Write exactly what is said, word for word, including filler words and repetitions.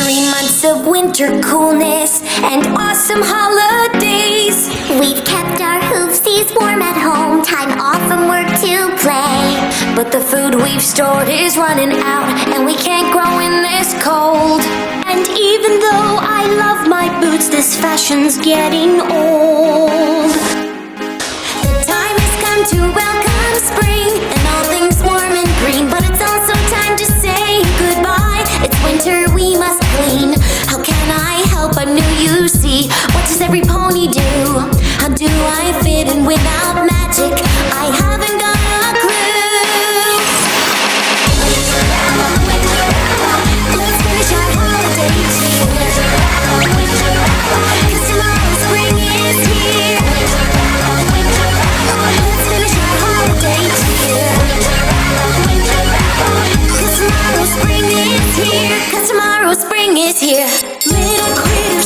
Three months of winter coolness and awesome holidays. We've kept our hoofsies warm at home, time off from work to play. But the food we've stored is running out, and we can't grow in this cold. And even though I love my boots, this fashion's getting old. The time has come to welcome spring, and all things warm and green. But it's also time to say goodbye. It's winter, we must clean. How can I help but new you see? What does every pony do? How do I fit in without magic? I haven't got a clue. Let's finish our holiday cheer, 'cause tomorrow spring is here. Let's finish our holiday cheer, 'cause tomorrow spring is here. 'Cause tomorrow spring is here. Little critter